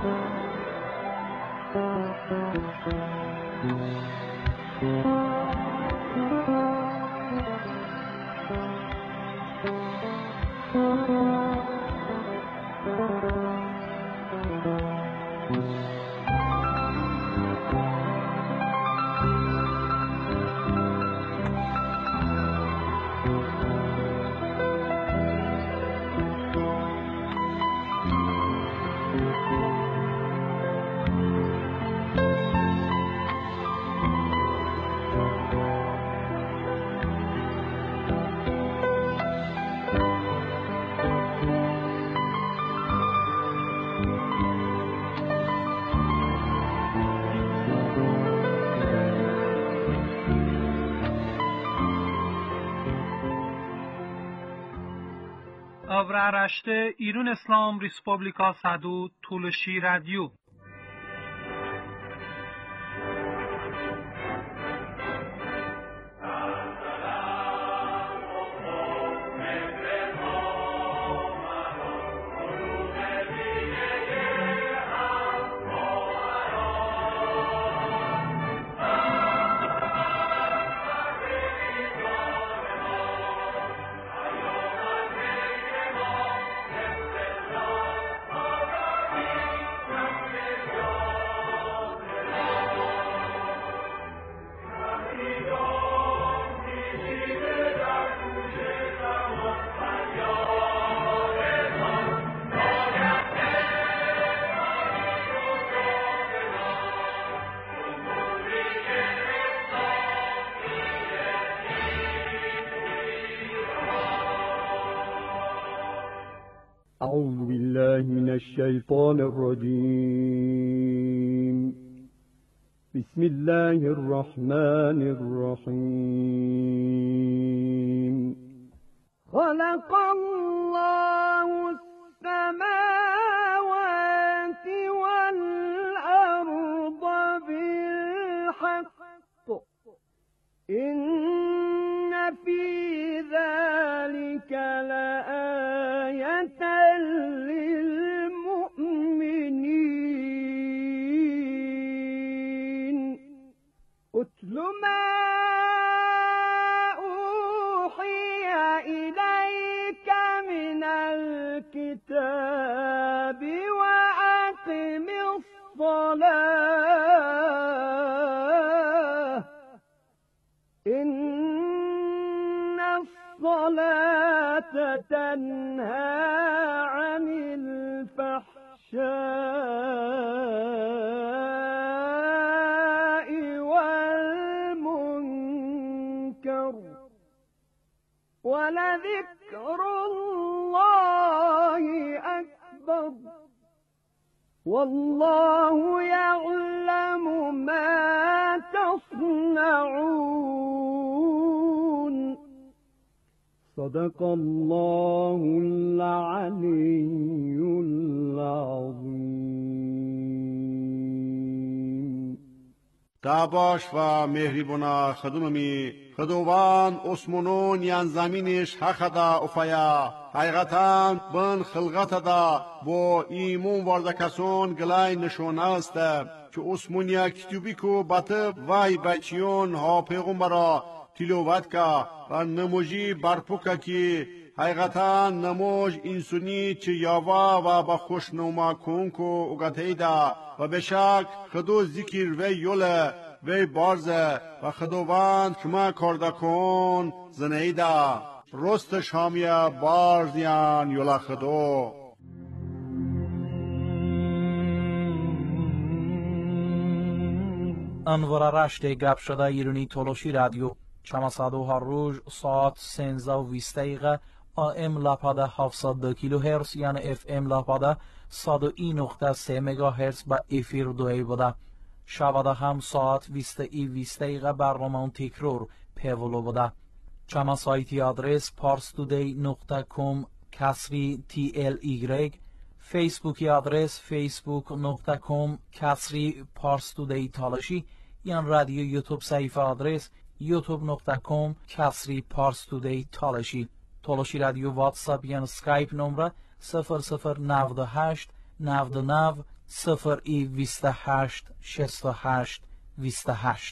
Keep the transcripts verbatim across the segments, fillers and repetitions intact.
Avraaraşte İran İslam Respublika Sadu Tuluşi Radyo. أعوذ بالله من الشيطان الرجيم بسم الله الرحمن الرحيم خلق الله السماوات والأرض بالحق إن في ذلك لآية للمؤمنين أتل ما أوحي إليك من الكتاب وأقم الصلاة إن الصلاة تنهى عن الفحشاء والمنكر ولذكر الله أكبر والله يعلم ما تصنعون صدق الله العلي العظيم. تاباش و مهریبونا خدوممی خدوان اسمونون یان زمینش حقدا افیا حقیقتا بن خلقت دا با ایمون واردکسون گلای نشونه است که اسمونیا کتوبی کو باته وای بچیون ها پیغمبرا تلاوت کا و نموجی برپوکا کی حقیقتا نموج انسونی چه یاوا و با خوشنوما کن کو اگتیدا و بشک خدو ذکر و یوله و بارزه و خدوان شما کرده کن زنیدا رست شامیا بارزیان یولا خدو. انوار رشته گپ شده ایرانی تولوشی رادیو چما صدو هر روز ساعت سنزده و بیست دقیقه آم لاپاده هفتصد و دو کیلو هرتز یعنی اف ام لاپاده صد و یک نقطه سه مگا هرتز با افیر دوی بوده. شباده هم ساعت بیست ای بیست دقیقه برنامه تکرار پیولو بوده. چما سایتی آدرس پارستودی نقطه کام کسری تی ال ایگرگ، فیسبوکی آدرس فیسبوک نقطه کام کسری پارستودی تالشی، یان رادیو یوتیوب صفحه آدرس یوتیوب نقطه کام کسری پارستودی تالشی. تالشی رادیو واتساپ یان سکایپ نمره صفر صفر نود و هشت نود و نه صفر ای ویست و هشت شست و هشت ویست و هشت.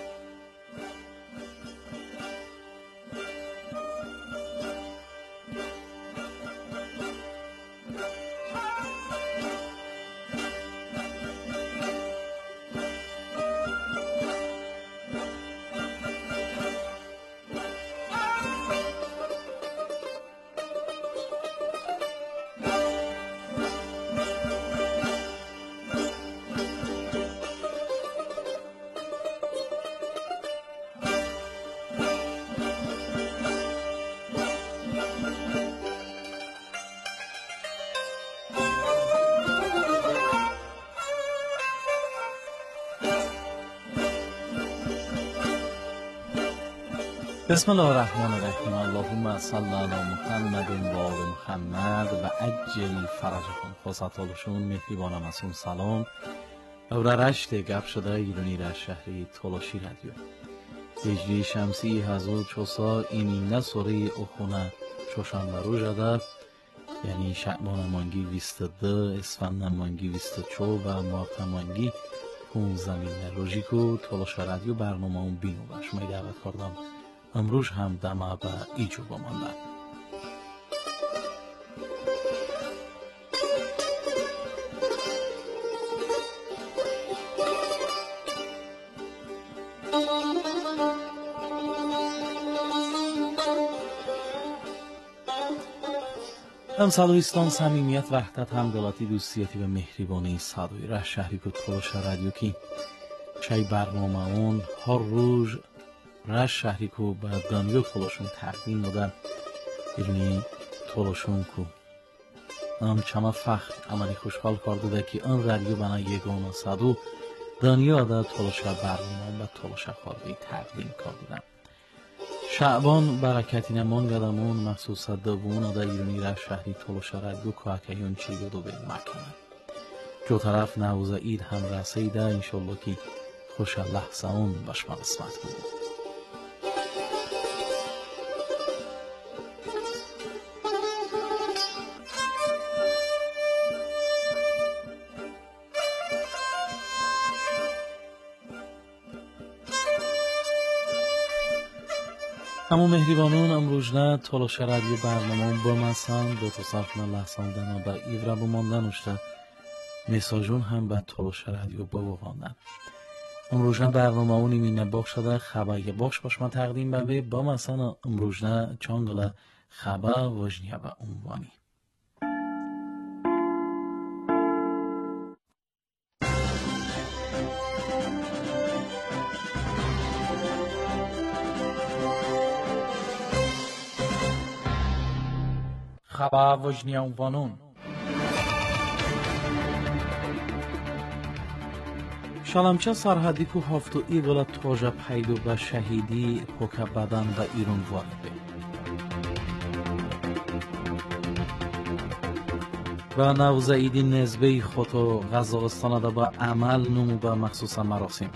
بسم الله الرحمن الرحیم. اللهم صل علی محمد و آل محمد و عجل فرجهم. خواستالشون مهربان مسون سلام. اور رشت گپ شده ایرانی را شهری تولاشی رادیو. هجری شمسی هزار چوسا اینینه سوری اخونه چوشنبه رو جده، یعنی شعبان مانگی ویست ده، اسفند مانگی ویست چو و مارت مانگی پونزده روزی که تولاشی رادیو برنامه اون بینو و شما دعوت کردم امروز هم دمه به ایجو بماندن. همسالویستان صمیمیت، وحدت، همدلاتی، دوستیتی و مهربانی صدای را شهری که تولاشی رادیو کی چای برنامه اون هر روز رش شهری که به دانیو تولاشون تقدیم دادن ایرانی تولاشون که هم چما فخر عملی خوشحال کرده ده که آن رادیو بنا یگانه صدو دانیو ده تولاشی برنامه و تولاشی خواهی تقدیم کردن. شعبان برکتی نمان گدمون مخصوصا دوون ده ایرانی رش شهری تولاشی رادیو که اکیون چیگه دو به مکنه جو طرف نوزه اید هم رسیده انشالله که خوش لحظه اون بشما قسمت بود. اما مهربانون امروز نه تولاشی رادیو برنامه با مسان دو تا صفحه لحظان دنا با ایورا بماندن اشته میساجون هم به تولاشی رادیو بواندن. امروز نه برنامه اونی مینه باخ شده خبر باش باش ما تقدیم به با مسان امروز نه چانگل خبر وجنیه به عنوانی خبر وجنیه عنوانون شلمچه سرحدی که هفتو ایگل توجه پیدو به شهیدی حکم بدن به ایران وارده و نوزه ایدی نزبه خودو غزاقستان ده به عمل نمو به مخصوص مراسم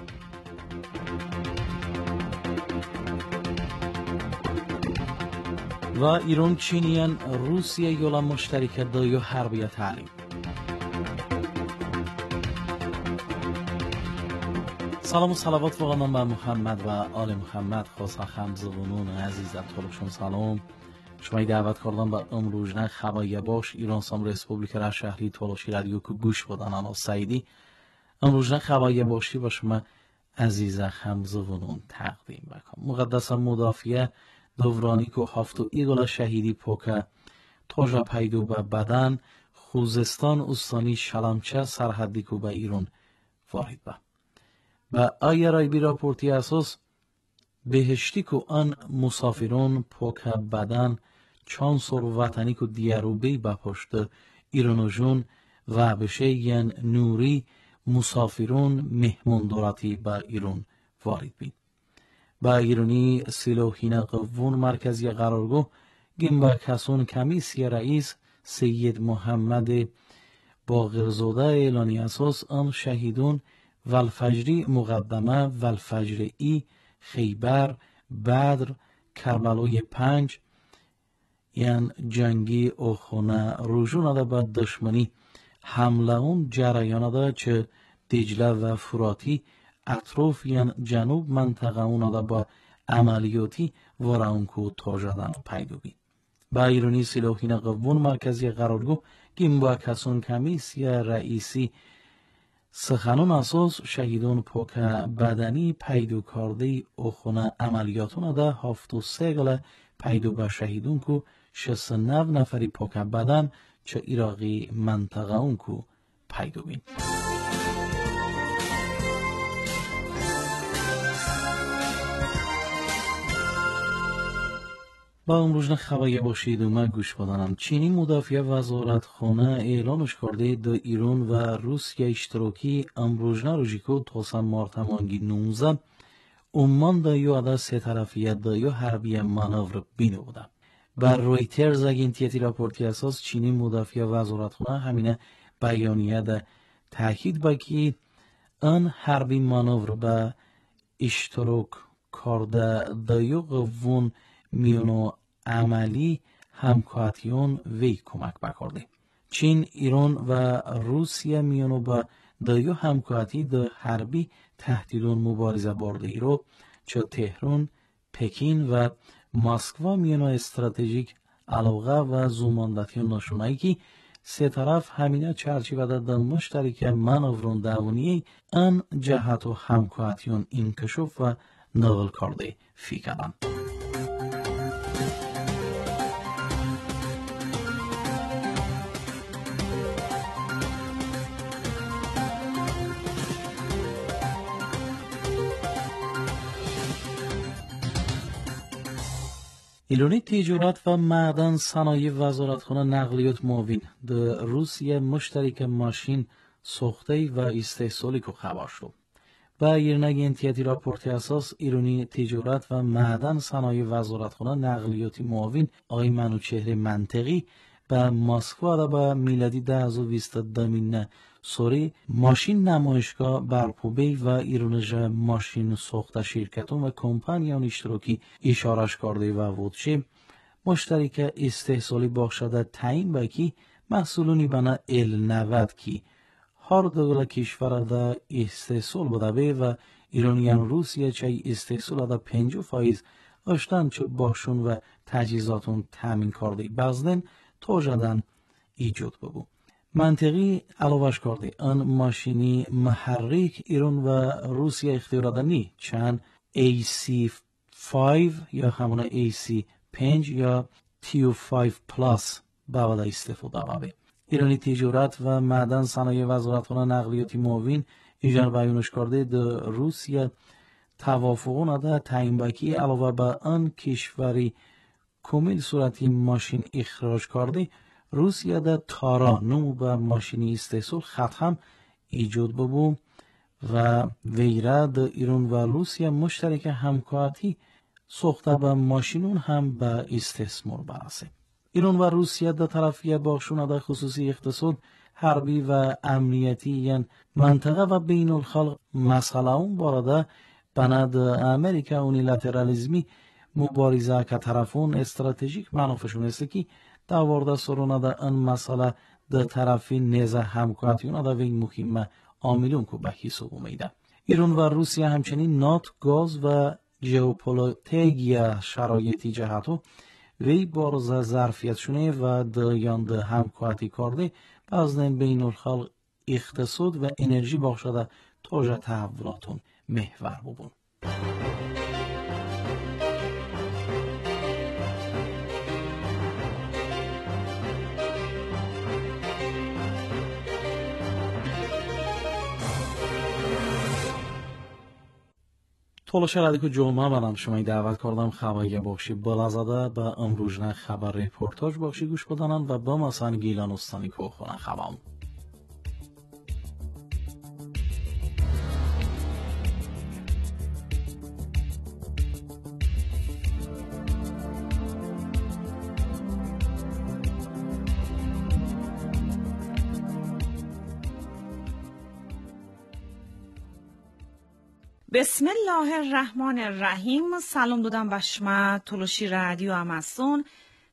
و ایران چینیان روسیه یولا مشترک دایو حربیه تعلیم. سلام و صلوات واقعا به محمد و آل محمد. خواستم خمزبونون عزیزم تولشون سلام. شما دعوت کردم به امروز نه خبر باش ایران سام ریسپوبلیک را شهری تولاشی رادیو که گوش بدن انا سعیدی امروز نه خبر باشی با شما عزیز خمزبونون تقدیم بکنم. مقدس مدافعه دورانی که هفتو ایگل شهیدی پوکه توجه پیدو به بدن خوزستان استانی شلمچه سرحدی که به ایران وارد به و آیا رای بی راپورتی اساس بهشتی که آن مسافران پوکه بدن چان سر وطنی که دیاروبی به پشت ایران جون و بشه ین نوری مسافران مهمون دارتی به ایران وارد بید. با ایرانی سلوحین قوون مرکزی قرارگاه گیم با کسون کمیسی رئیس سید محمد باقرزاده اعلانی اساس آن شهیدون والفجری مقدمه والفجری خیبر بدر کربلای پنج یعنی جنگی اوخونه رجوع نده به دشمنی hamlaun jarayonida چه دجله و فراتی اطرافیان جنوب منطقه دا با عملیاتی ورانکو تاجدن پیدا بید. با ایرانی سلاحین قوون مرکزی قرارگاه گیم با کسان کمیسی رئیسی سخنون اساس شهیدان پاک بدنی پیدا کرده اخونه عملیاتون دا هفت و سگل پیدا به شهیدون کو شست و نو نفری پاک بدن چه ایراقی منطقه اون کو پیدا بین. با امروزن خبری باشید و من گوش بدانم. چینی مدافع وزارت خانه اعلامش کرده در ایران و روسیه اشتراکی امروزن روژیکو تاسن مارتمانگی نوزده عمان دا یو ادا سه طرفیت دا یو حربی منور بینه بوده. بر رویترز اگنتیتی راپورتی اساس چینی مدافع وزارت خانه همینه بیانیه دا تاکید بکی ان حربی منور به اشتراک کرده دا یو قوون میونو عملی همکاتیون وی کمک بکرده. چین، ایران و روسیه میونو با دایو همکاتی دا حربی تهدیدون مبارزه برده ای رو چه تهران، پکین و مسکو میونو استراتژیک علاقه و زوماندتیون نشونایی که سه طرف همینه چرچی و در مشترک منورون داونی ان جهت و همکاتیون انکشاف و نقل کرده فیکرن. ایرانی تجارت و معدن صنایع وزارتخانه نقلیات معاون در روسیه مشترک ماشین ساخته و استحصالی که خبر شد. با ایرنگ انتیاتی راپورتی اساس ایرانی تجارت و معدن صنایع وزارتخانه نقلیاتی معاون آقای منوچهر منطقی به مسکو و به میلادی ده هزار و بیست دامین سوری ماشین نمایشگاه برپوبی و ایرانج ماشین ساخته شرکتون و کمپانیان اشتراکی اشارش کرده و وودشه مشترک استحصالی باخشده تعیین بکی محصولونی بنا ال نود کی هر دوله کشور دا استحصال بوده بی و ایرانیان روسیه چه استحصال دا پنجاه فایز اشتن چه باشون و تجهیزاتون تامین کرده بازدن توجدن ایجاد ببو. منطقی علاوهش کرده آن ماشینی محرک ایران و روسیه اختیار دادنی چند ای سی پنج یا همون ای سی پنج یا تی او پنج پلاس باید استفاده بابه. ایرانی تجارت و معدن صنایع وزارتخانه نقلیاتی معاون ایجار بیانش کرده در روسیه توافقون ده تعیین بکی علاوه بر آن کشوری کامل صورتی ماشین اخراج کرده روسیه در تارا نمو به ماشینی استحصال خط هم ایجاد ببو و ویره در ایران و روسیه مشترک همکاتی ساخته به ماشینون هم به استثمار برسه. ایران و روسیه در طرفیه باخشون در خصوصی اقتصاد حربی و امنیتی یعنی منطقه و بین الخلق مسئله اون بارده بند امریکا اونیلاترالیزمی مبارزه که طرفون استراتژیک منافعشون است که در وارد سرونه در این مسئله در طرفی نیز همکاتیون در این مهمه عاملون که به حساب اومده. ایران و روسیه همچنین نات گاز و ژئوپلیتیک شرایطی جهتو وی بارز ظرفیت شونه و دایاند همکاتی کرده بازن بین الخلق اقتصاد و انرژی بخشده تاج تحولاتون محور ببون. طولش رادیو جمعه برام شما دعوت کردم خبری باشی بلازده با امروزنه خبر رپورتاج باشی گوش بدانن و با مسان گیلان استانی که خونن خبرم. بسم الله الرحمن الرحیم. سلام دادم به شما تلوشی رادیو امازون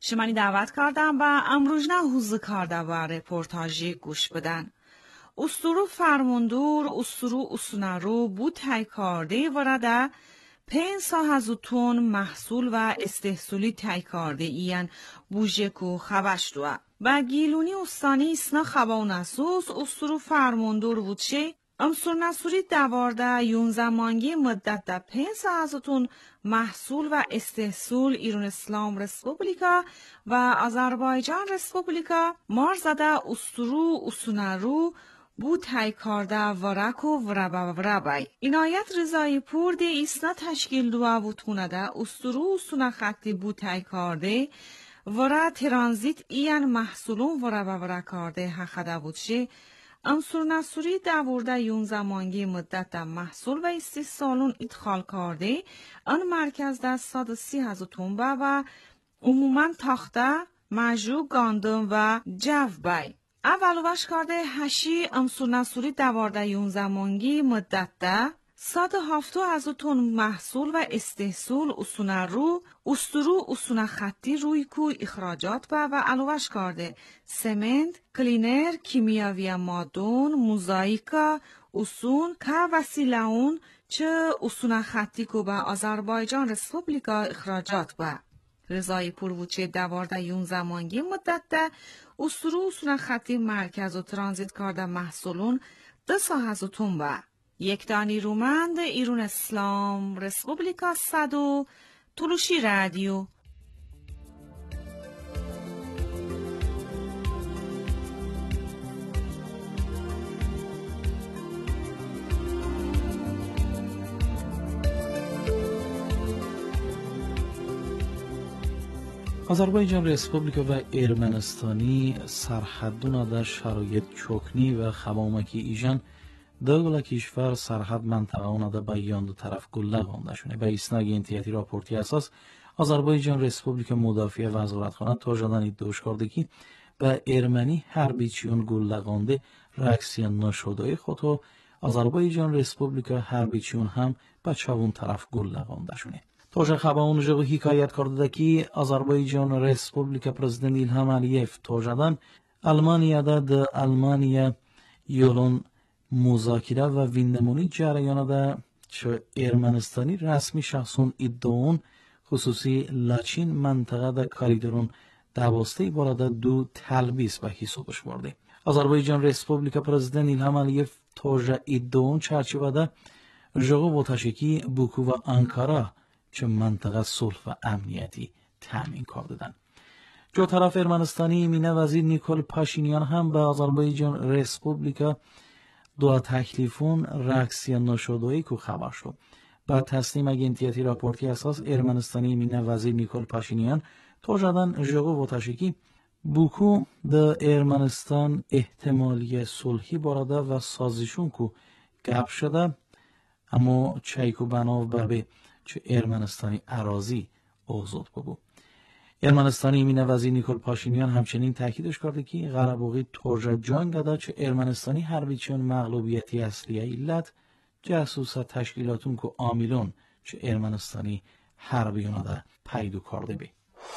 شمانی دعوت کردم و امروز نه حوزه کرده و رپورتاجی گوش بدن. استرو فرماندور استرو اسونرو بود تای کرده ورده پین ساهزوتون محصول و استحصولی تای کرده این بوژکو خوش دوه. و گیلونی استانی اسنا خباون اسوس استرو فرماندور بودشه امسور نسوری دوارده یون زمانگی مدت ده پین ساهزوتون محصول و استحصول ایران اسلام رسپوبلیکا و آذربایجان رسپوبلیکا مارزده استرو اسونرو بود تای کرده ورک و وربا وربای. اینایت رضایی پور ده ایسنا تشکیل دوا بودونه ده استرو اسونه خطی بود تای کرده ورا ترانزیت این محصولون وربا ورک کرده حقده بودشه امسور نسوری دورده یون زمانگی مدت ده محصول و استحصالون ادخال کرده ان مرکز ده صد سی هزو تنبه و عموما تاخته مجرو گاندم و جو بای. اول وش کرده هشی امسور نسوری دوارده یون زمانگی مدت ده صد هفتو هزو تن محصول و استحصول اسونه رو استرو اسونه خطی روی کو اخراجات با و علوش کرده سمنت، کلینر، کیمیاوی مادون، موزاییکا، اسون که وسیلهون چه اسونه خطی کو با آذربایجان رسپوبلیکا اخراجات با. رضایی پور وچه دوارده یون زمانگی مدت ده استرو اسونه خطی مرکز و ترانزیت کرده محصولون ده ساهزو تون با. یک دانی رومند ایران اسلام رسپوبلیکا صدو تلوشی رادیو. آذربایجان رسپوبلیکا و ارمنستانی سرحدونه در شرایط چکنی و خبامکی ایجان دو کشور سرحد منطقه اونا ده بیان دو طرف گله گانده شونه. به اسناد انتیاتی راپورتی اساس آذربایجان رسپوبلیک مدافع وزارتخانه تا جدن ادعاش کرده که به ارمنی حربی چیون گله گانده رکسی نشده خود و آذربایجان رسپوبلیک حربی چیون هم به چون طرف گله گانده شونه. توجه خبر اونجا حکایت کرده که آذربایجان رسپوبلیک پرزیدنت ایلهام علیف تا جدن آلمانیا ده ده آلمانیا یولون مذاکره و ویندمونی جریان ده چه ارمنستانی رسمی شخصون ادعون خصوصی لاچین منطقه ده کاریدرون دواسته بارده دو تلبیس به حسابش برده. آذربایجان رسپوبلیک پرزیدنت ایلهام علیف توجه ادعون چرچیوه ده جغو و تشکی بوکو و انکارا چه منطقه صلح و امنیتی تامین کردن. جو طرف ارمنستانی مینه وزیر نیکول پاشینیان هم به آذربایجان رسپوبلیکا دو تکلیفون رکسی نشده‌ای که خبر شد. با تسلیم اگنتیتی راپورتی اساس ارمنستانی مینه وزیر نیکول پاشینیان تا جدن جغو و تشکی بوکو ده ارمنستان احتمالی صلحی بارده و سازشون که گپ شده اما چایکو بناو بر چه ارمنستانی اراضی اوزود ببو. ارمنستانی مینه وزیر نیکول پاشینیان همچنین تاکیدش کرده که غربوغی تورجا جان گده چه ارمنستانی حربی چون مغلوبیتی اصلیه ایلت جاسوس تشکیلاتون که آمیلون چه ارمنستانی حربیون ده پیدو کرده بی.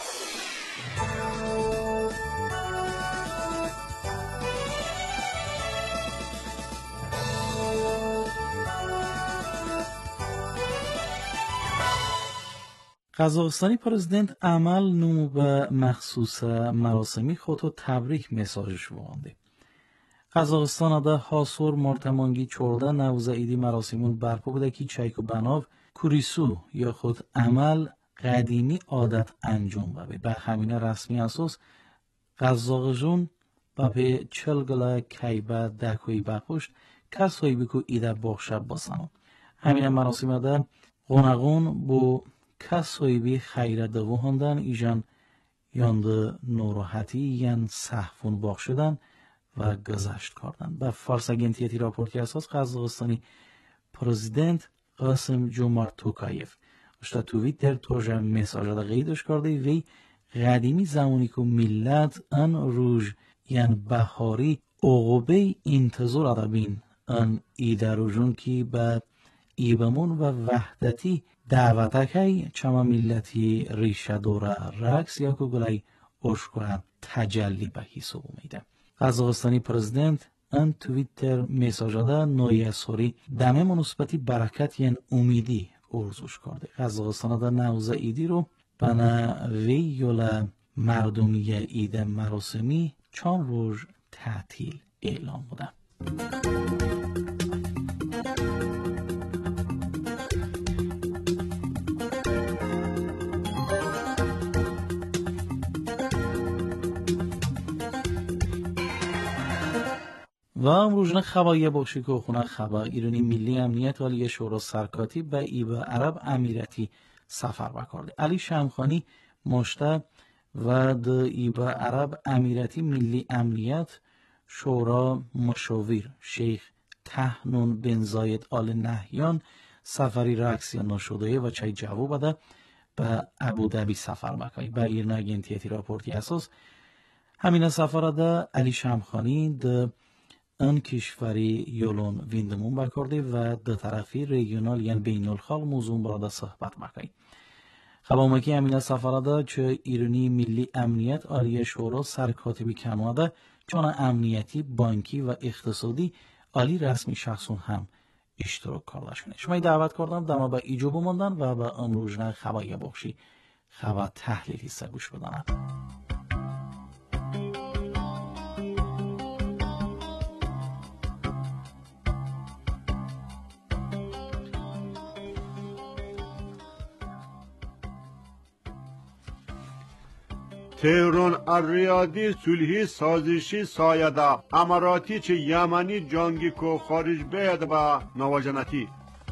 قزاقستانی پرزیدنت عمل نمو به مخصوص مراسمی خود و تبریک مساجش وانده. قزاقستان ده حاصور مرتمانگی چورده نوزه ایدی مراسمون برپا بوده که چایکو بناو کوریسو یا خود عمل قدیمی عادت انجام ببه. به همین رسمی اساس قزاقجون با به چلگلا کیبه دکوی بخوشت کسایی بکو ایده بخشه باسنو. همین مراسم ده قونقون بو کسایی بی خیره دوو هندن ایجان یانده نوراحتی یان صحفون بخشدن و گذشت کردن. به فارس اگنتیتی راپورتی اساس قزاقستانی پرزیدنت قاسم جومارت توکایف اشتا توییتر توجه مساج دا قیدش کرده وی قدیمی زمانی که ملت ان روژ یان بهاری عقوبه انتظار ادبین ان ایده روژون که به ایبمون و وحدتی دعوتکی چما ملتی ریشه دوره رکس یا که گلای oshkoran tajalli ba hisob omeyde. Qozog'istoniy prezident an Twitter mesajada noyasori dame munosabati barakat yen umidi ورزش کرده. قزاقستان در نوروز ایدی رو بنا ویولا مردمی اید مراسمی چند روز تعطیل اعلام بوده. و امروز خبری باشی که خونه خبر ایرانی ملی امنیت عالی شورا سرکاتیب و ایبا عرب امیرتی سفر بکرده. علی شمخانی مشته و د ایبا عرب امیرتی ملی امنیت شورا مشاور شیخ تهنون بن زاید آل نهیان سفری رقصی نشده و چای جواب بده به ابودبی سفر بکای. به ایران اگنتیتی راپورتی اساس همین سفر ده علی شمخانی د ان کشوری یولون ویندمون بکرده و دو طرفی ریجونال یعنی بین الخال موضوع برادا صحبت مکایی. خبرمکی همین سفراده چه ایرانی ملی امنیت عالی شورا سرکاتبی کنواده چون امنیتی بانکی و اقتصادی عالی رسمی شخصون هم اشتراک کرده شونه. شما دعوت کردم دما به ایجو بماندن و به امروزنه خبری بخشی خبر تحلیلی سگوش بدانم. تهران الریادی صلحی سازشی سایده اماراتی چه یمنی جنگی کو خارج بید با نواجنتی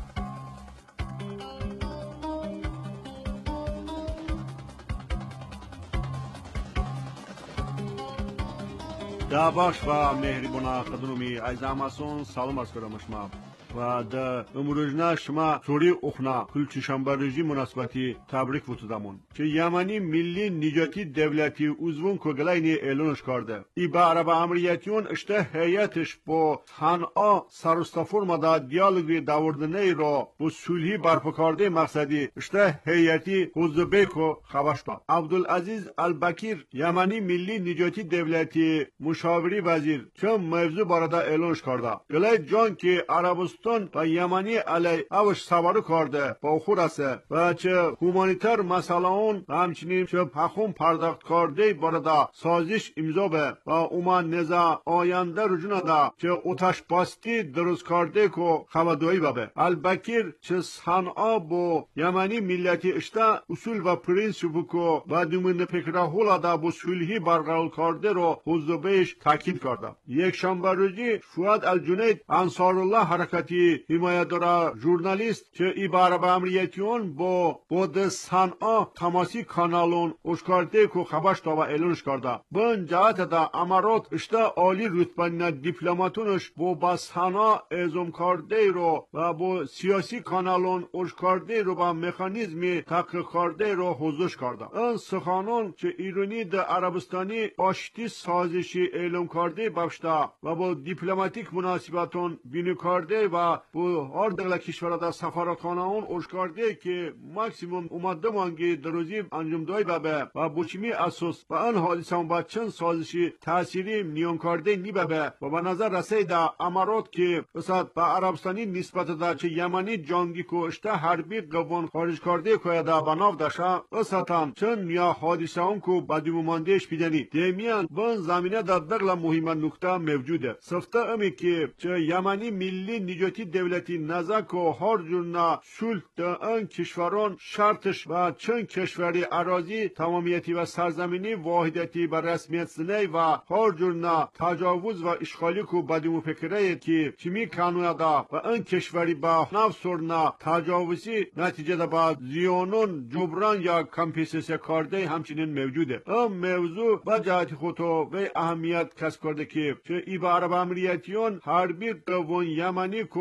داباش و مهربان خدمتی عزیزامسون سلام از کنم شما و در امروزنا شما سوری اخنا کلچشنبه رژیم مناسبتی تبریک وتودامون که یمنی ملی نجاتی دولتی عضوون کوگلاینی اعلانش کرده. ای با عرب امریتیون اشته هیئتش با صنعا سرستافورمادا دیالوگی داوردنی را با صلحی برپا کرده مقصدی اشته هیئتی حزبیکو خبرش داد. عبدالعزیز البکیر یمنی ملی نجاتی دولتی مشاوری وزیر چه موضوع بارده اعلانش کرده. گلای جان که عربستان و یمنی علی اوش سوارو کرده با خود است و چه هومانیتر مسئله اون و همچنین چه پخون پرداخت کرده بارده سازش امضا به و اومان نزا آینده رجوع ده چه اتش باستی درست کرده که خبرداری بابه. البکیر چه صنعا با یمنی ملیتی اشته اصول و پرینسیپ که و دومین فکره هولا ده با صلحی برقرار کرده رو حزبش تاکید کرده. یک شنبه روزی فؤاد الجنید انصارالله حرکتی حمایتدار ژورنالیست که ای با عرب امریتیون با بود صنعا تماسی کانالون اشکارده که خبرش تا و اعلانش کرده. بن جهت دا امارات اشته عالی رتبه دیپلماتونش با با صنعا اعزام کرده رو و با سیاسی کانالون اشکارده رو با مکانیزمی تحقیق کرده رو حضورش کرده. این سخنان که ایرانی دا عربستانی آشتی سازشی اعلام کرده باشده و با دیپلماتیک مناسبتون بینی کرده و با هر دغلا کشور دا سفارتخانه اون اشکارده که ماکسیموم اومده مانگی دروزی انجام دای بابه و بوچمی اساس و ان حادثه اون با چند سازشی تأثیری نیون کرده نی بابه و به نظر رسید دا امارات که بسات با عربستانی نسبت دا چه یمنی جنگی که اشته حربی قوان خارج کرده که دا بناو داشته بساتان چند یا حادثه اون که بدیمو ماندهش بیدنی دیمیان بان زمینه دا دغلا مهم نکته موجوده. سفته امی که چه یمنی ملی نجاتی دولتی نزاک و هر جورنا سلح دا ان کشوران شرطش و چند کشوری اراضی تمامیتی و سرزمینی واحدیتی و رسمیت سنی و هر جورنا تجاوز و اشغالی کو بدیمو فکره که چمی کانویا دا و ان کشوری با نفس سرنا تجاوزی نتیجه دا با زیانون جبران یا کمپنسیسیون کرده همچنین موجوده. این موضوع با جهت خودو و اهمیت کسب کرده که چه ای با عرب امریتیون حربی قوان یمنی کو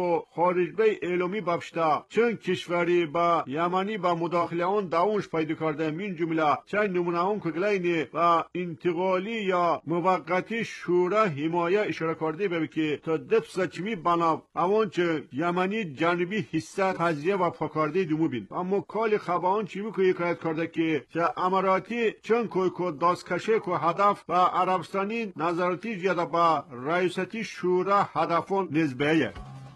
کو خارج بی اعلامی بفشتا چند کشوری با یمنی با مداخله اون داونش پیدا کرده من جمله چند نمونه اون کگلینی و انتقالی یا موقتی شورا حمایه اشاره کرده به که تا دفت چمی بنا اون چه یمنی جنوبی حصه تجزیه و پاکارده دومو بین اما کال خبان چی می که حکایت کرده که چه اماراتی چند کوی کو داستکشه کو هدف و عربستانی نظراتی زیاده با رئیستی شورا هدفون نسبیه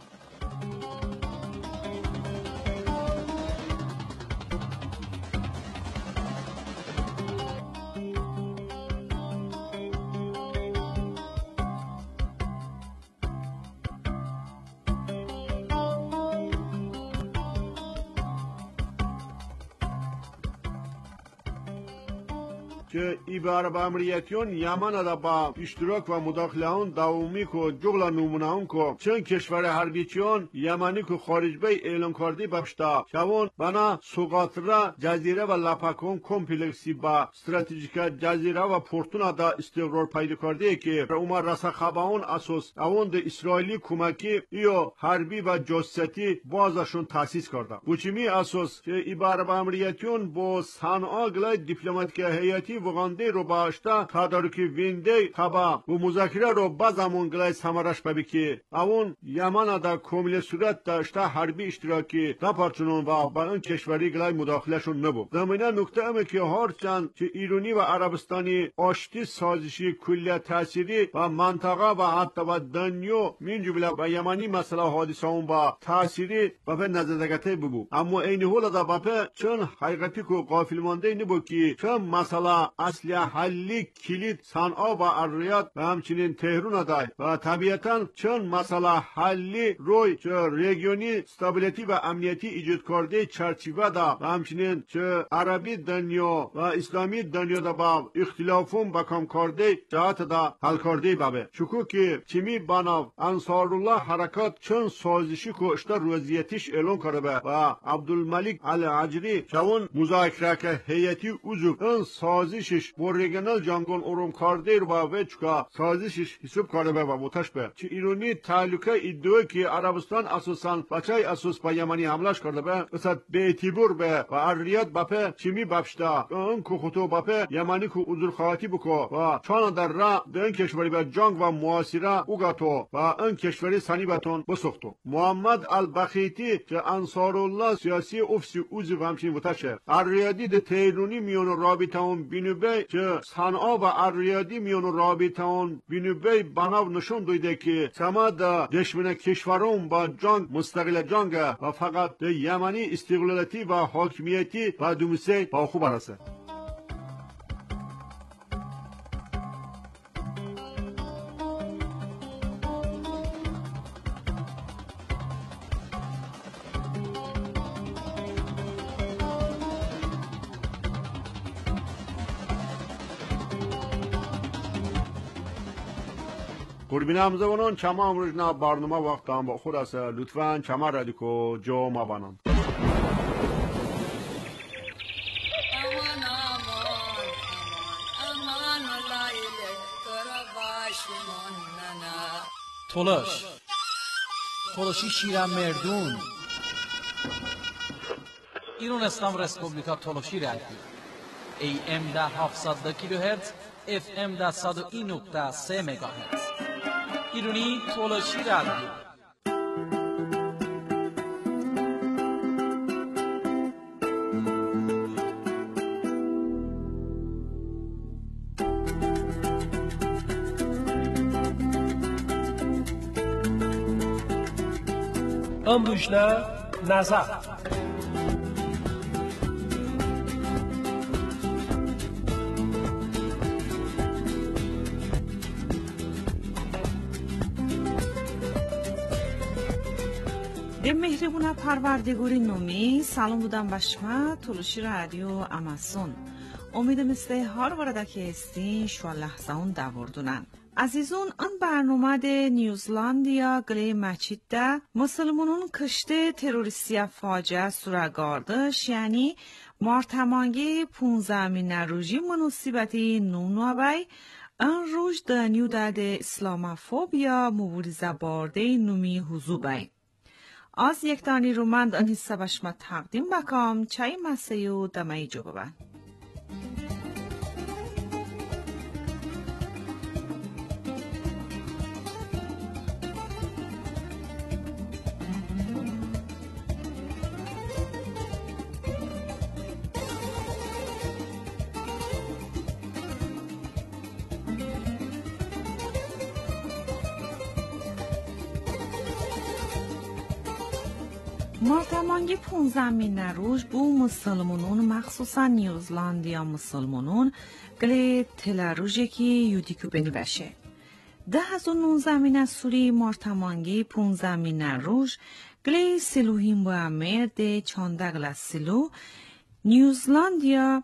که ایبار با امریتیون یمن دا با اشتراک و مداخله اون داومی کو جغل نمونه اون کو چند کشور حربیچیون یمنی کو خارج بی اعلان کردی باشتا شوون بنا سوقاترا جزیره و لاپاکون کمپلکسی با استراتژیک جزیره و پورتونا دا استقرار پیدا کرده که عمر رسخباون اساس اون د اسرائیلی کمکی یا حربی و جاسوسی بازشون تاسیس کرده بوچمی اساس که ایبار با امریتیون با صنعا گلای دیپلماتیک هیئتی وغانده رو باشتا تدارکی وینده خبا و مذاکره رو بازمون گلای سمارش ببی که اون یمن دا کامل صورت داشته حربی اشتراکی دا پارچنون و با اون کشوری گلای مداخلهشون نبود زمینه نکته امه که هرچند که ایرانی و عربستانی آشتی سازشی کلیه تأثیری و منطقه و حتی و دنیا من جمله و یمنی مسئله حادثه اون با تأثیری و به نزدگته ببو اما این حول دا باپه چون حقیقتی که قافل مانده نبو که چون مسئله اصلی حلی کلید صنعا و الریاد و همچنین تهران دای و طبیعتا چون مسئله حلی روی چه ریگیونی استابیلیتی و امنیتی ایجاد کرده چرچیوه دا و همچنین چه عربی دنیا و اسلامی دنیا دا با اختلافون با کم کرده جهت دا حل کرده بابه شکو که چمی بناو انصارالله حرکات چون سازشی که اشتر وضعیتیش اعلان کرده و عبدالملک العجری چون مذاکره که هیئتی عضو اون سازشش با ریگنال جانگون اروم کرده رو با وچکا سازشش حساب کرده و متش به چه ایرانی تعلقه ایدوی که عربستان اساساً بچای اساس با یمنی حملش کرده به اصد به اعتبار به و الریاد باپه چمی بابشتا اون که خطو باپه یمنی که عذر خواهی بکو و چون در را ده این کشوری به جنگ و معاصره اوگاتو و این کشوری سنی بتون بسختو محمد البخیتی که انصارالله سیاسی افسی اوزی و همچنین متشه الریادی ده تهرانی میون رابطه اون بینوبه که صنعا و الریادی میون رابطه اون بینوبه بناو نشون دویده که سما ده دشمن کشورون با جنگ مستقل جنگ و فقط ده یمنی استقلالیتی و حاکمیتی و دومسه با خوب برسه قربینم زبانان چما امروز نه برنامه وقت هم با خود است لطفاً چما رادیکو جو ما بانند تلاش تلاشی شیرم مردون ایران اسلام رسپوبلیکا تلاشی رادیو ای ام ده هفتصد کیلوهرتز اف ام ده صد و این نقطه سه مگاهرتز ایرانی تلاشی رادیو امروزنه نظر ده مهربونه پروردگاری نومی سلام بودم به شما تلوشی رادیو امازون امیدم استه هار ورده که استین شو لحظه اون دوردونن عزیزون آن برنامه ده نیوزلندیا گلی مچید ده مسلمانون کشته تروریستی فاجعه سورگاردش یعنی مارتمانگی پونزمین روژی مناسبتی نونوابی آن روز ده نیو ده اسلامافوبیا مبارزه بارده نومی حضوبی از یک دانی رومند آن حصه بشما تقدیم بکام چای مسیو دمایی جو ببن. مارتامانگی پونزمین روز بو مسلمانون مخصوصا نیوزلندیا مسلمانون گلی تلاروژه کی یودیکو بینی بشه. ده از اون نونزمین سوری مارتامانگی پونزمین روز گلی سلوهیم با امیر ده چاندگل سلو نیوزلندیا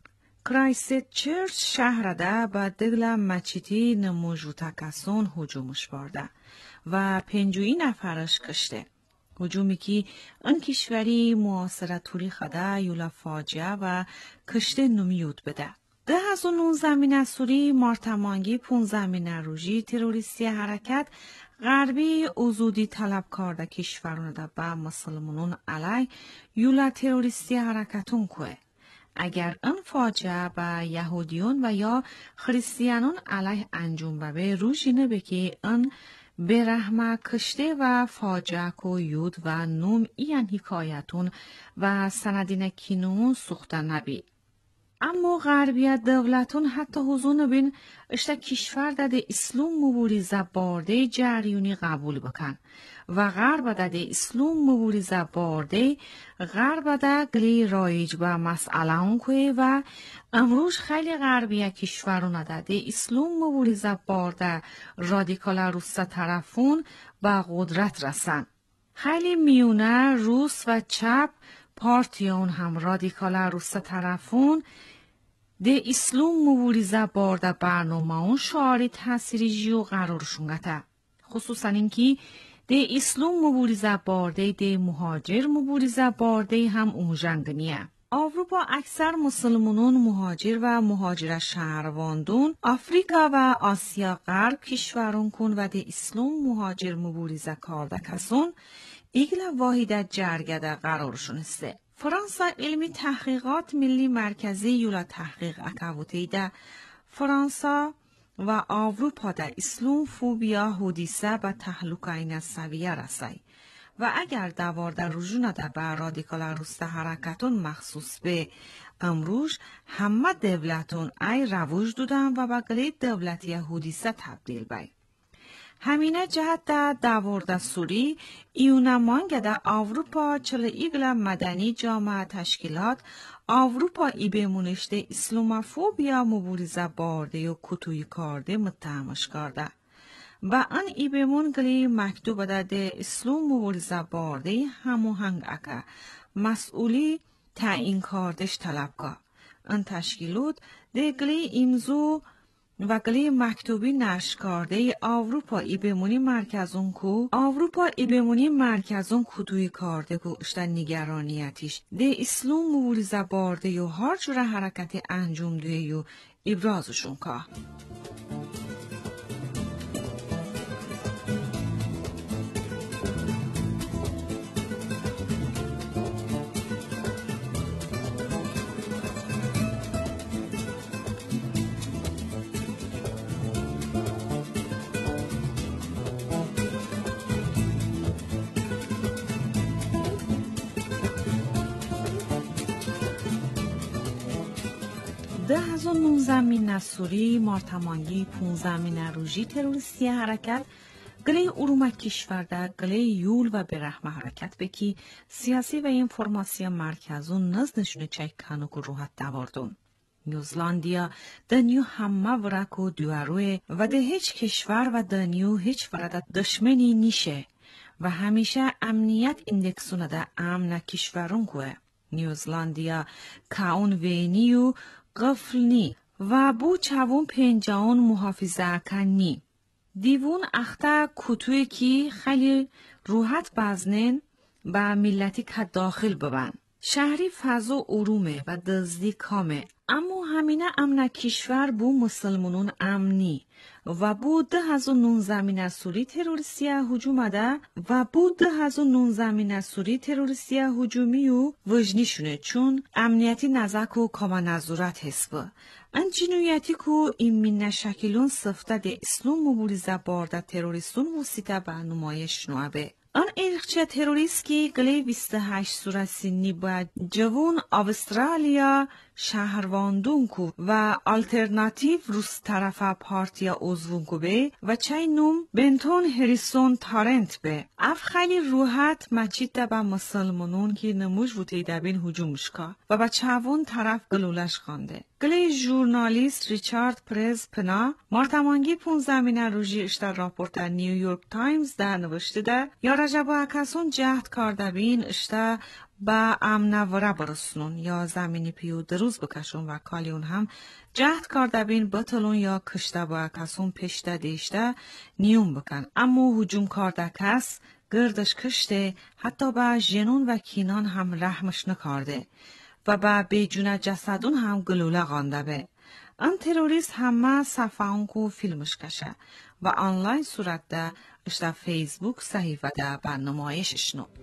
کرایست چرچ شهر ده با دگل مچیتی نموجوتا کسون هجومش برده و پنجوی نفرش کشته. هجومی که ان کشوری معاصره توری خدا یولا فاجعه و کشته نمیود بده. ده از اون زمین سوری مارتامانگی پون زمین روژی تروریستی حرکت غربی ازودی طلب کرده کشورون ده با مسلمانون علی یولا تروریستی حرکتون که اگر ان فاجعه با یهودیون و یا خریستیانون علی انجام ببه روژی نبه که ان به رحمه کشته و فاجعه کو یود و نوم این حکایتون و سندین کینون سوخته نبی. اما غربیت دولتون حتی حضور نبین اشتا کشور داده اسلام مبوریزه بارده جریونی قبول بکن و غرب داده اسلام مبوریزه بارده غرب داده گلی رایج با مسئله اون که و امروز خیلی غربیت کشورون داده اسلام مبوریزه بارده رادیکال روسا طرفون با قدرت رسن. خیلی میونه روس و چپ پارتیون هم رادیکال روسا طرفون ده اسلام مبوریزه بارده برنامه اون شعاری تاثیری جیو قرارشون گته. خصوصا اینکه ده اسلام مبوریزه بارده ده مهاجر مبوریزه بارده هم اومجنگنیه. اروپا اکثر مسلمانون مهاجر و مهاجر شهرواندون آفریقا و آسیا غرب کشورون کن و ده اسلام مهاجر مبوریزه کارده کسون ایگل واحد جرگده قرارشون استه. فرانسا علمی تحقیقات ملی مرکزی یولا تحقیق اکاوتی ده فرانسا و اروپا ده اسلام فوبیا حدیثه و تحلوکاین سویه رسی و اگر دوار در رجوع ده به رادیکال روسته حرکتون مخصوص به امروز همه دولتون ای روش دودن و به گلی دولتی حدیثه تبدیل بای. همینه جهت ده دوارده سوری ایونمانگ ده اروپا چل ایگل مدنی جامعه تشکیلات اروپا ای بمونشته اسلامفوبیا مبوریزه بارده و کتوی کرده متهمش کرده. و ان ای بمون گلی مکتوب ده ده اسلام مبوریزه بارده هموهنگ اکا مسئولی تعیین کردش طلب که. ان تشکیلات ده گلی امزو و گلی مکتوبی نشر کرده اروپا ای بمونی مرکزون کو اروپا ای بمونی مرکزون کدوی کرده کو اشتا نگرانیتیش ده اسلام مبوریزه بارده یو هر جور حرکتی انجام دوی یو ابرازشون که. ده هزار نوزمین نسوری مارتامانگی پونزمین روژی تروریستی حرکت گلی ارومک کشور ده گلی یول و برحمه حرکت بکی سیاسی و اینفورماسی مرکزون نزدشون چک کنوک و روحت دواردون. نیوزلندیا دنیو همه ورک و دوروه و ده هیچ کشور و دنیو هیچ ورده دشمنی نیشه و همیشه امنیت اندکسونه ده امن کشورون کوه. نیوزلندیا کاون وینیو قفلنی و بو چوون پنجاون محافظه کنی. دیوون اخته کتوی کی خیلی روحت بزنن با ملتی که داخل ببن. شهری فضا ارومه و دزدی کامه. اما همینه امن کشور بو مسلمانون امنی و بود ده هزار نونزده مین سوری تروریستی هجوم ده و بود ده هزار نونزده مین سوری تروریستی هجومی و وجنی شونه چون امنیتی نزک و کاما نظورت حسبه. ان جنویتی که این من نشکلون صفته ده اسلام مبولیزه بارده تروریستون وسیطه به نمایش نوعبه. آن ارخچه تروریست که گلی بیست و هشت سوره سینی با جوون آوسترالیا شهرواندونکو و آلترناتیو روس طرف پارتیا اوزونکو به و چای نوم بنتون هریسون تارنت به. اف خیلی روحت مچید ده با مسلمانون که نموش وطی دبین هجومش که و با چوون طرف گلولش خانده. گلی ژورنالیست ریچارد پرز پنا مارتمانگی پونزده مینه روژی اشتر راپورت نیویورک تایمز ده نوشته ده یا رجب و اکسون جهد کاردبین اشتر با امنواره برسنون یا زمینی پیو دروز بکشون و کالیون هم جهد کاردبین بطلون یا کشته با اکسون پشته دیشته نیوم بکن. اما هجوم کارده کس گردش کشته حتی با جنون و کینان هم رحمش نکارده و با بیجون جسدون هم گلوله غانده به. ان تروریست همه صفحه کو فیلمش کشه و آنلاین صورت ده اشتا فیسبوک صحیفه ده با نمایشش نو.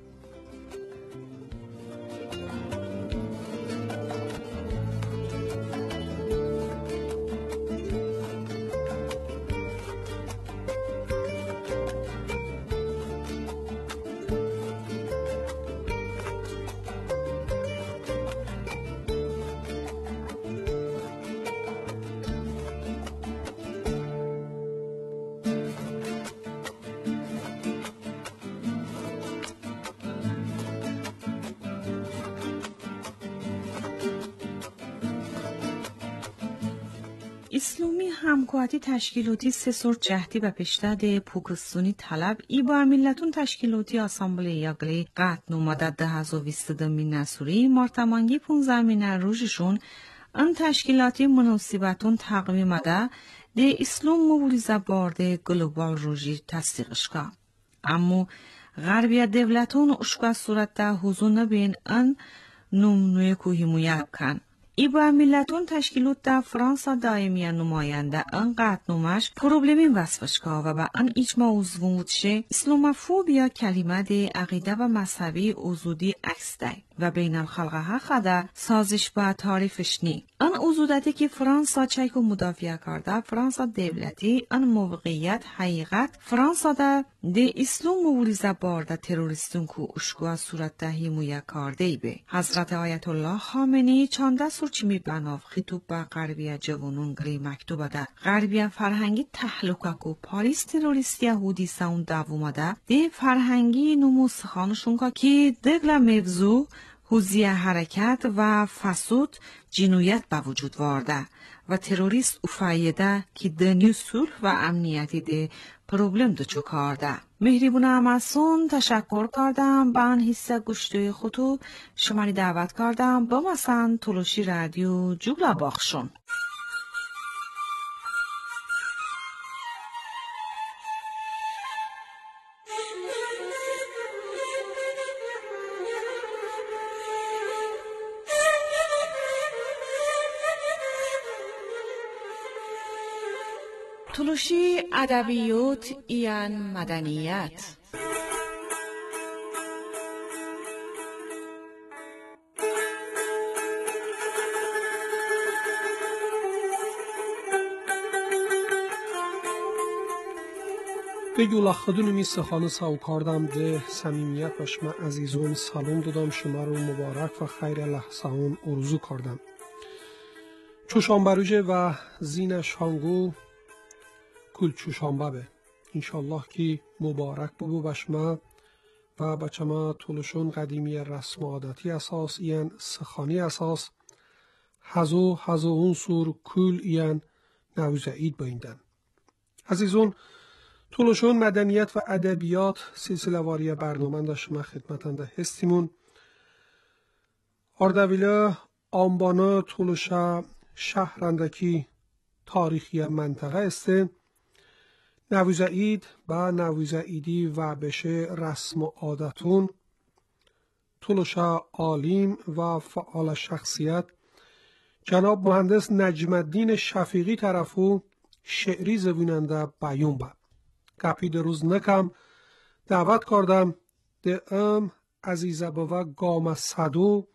اسلامی همکواتی تشکیلاتی سه سور جهدی و پشتد پوکستونی طلب ای با ملتون تشکیلاتی آسامبله یاگلی قط نومده ده هزار ویست ده مین نسوری مارتمانگی پونزه مین روژشون ان تشکیلاتی مناسبتون تقویم ده ده اسلام مبولیزه بارده گلوبال روژی تصدیقش که. اما غربی دولتون اشکا صورت ده حضور نبین ان نمنوی که حمایت کن. ای با ملتون تشکیلات در فرانسا دائمی نماینده انقدر نمش پروبلمی وصفش که و با ان ایچ ما اوزونوتشه اسلامفوبیا کلمه ده عقیده و مذهبی اوزودی عکس ده و بین الخلقه ها خدا سازش با تعریفش نی. ان اوزودتی که فرانسا چای که مدافع کرده فرانسا دولتی ان موقعیت حقیقت فرانسا ده ده اسلام مبولیزه بارده تروریستون که اشکوا صورت ده حمایت کرده ای به. حضرت آیت الله خامنه‌ای چانده سرچمی بناف خطوب با غربی جوانون گری مکتوب ده. غربی فرهنگی تحلقه که پاریس تروریستی یهودی ساون دوومده ده فرهنگی نموس خانشون که دگل موضوع حوزی حرکت و فسود جنویت به وجود وارده و تروریست افایده که دنیو صلح و امنیتی ده پروبلم دو چو کارده. مهریبون اماسون تشکر کردم با ان حصه گوشتوی خودو شماری دعوت کردم با مثلا تلوشی رادیو جوگلا باخشون. تلوشی ادبیات ایان مدنیت بگو خودونو می سخانه ساو کردم ده صمیمیت و شما عزیزون سلام دادم شما رو مبارک و خیر لحظه اون ارزو کردم. چوشانبروجه و زین شانگو کل چوشانبه به انشالله که مبارک بگو بشما و بچه ما طولشون قدیمی رسم عادتی اساس این سخانی اساس هزو هزو اونسور کل این نوز عید بایندن. عزیزون طولشون مدنیت و ادبیات سلسله واری برنامه دا شما خدمتنده هستیمون. اردویله آنبانا طولشه شهرندکی تاریخی منطقه است. نویز عید با نویز عیدی و بشه رسم و عادتون طولشه عالیم و فعال شخصیت جناب مهندس نجم الدین شفیقی طرفو شعری زویننده بیون با. گپی روز نکم دعوت کردم ده ام عزیزه بوا گام صدو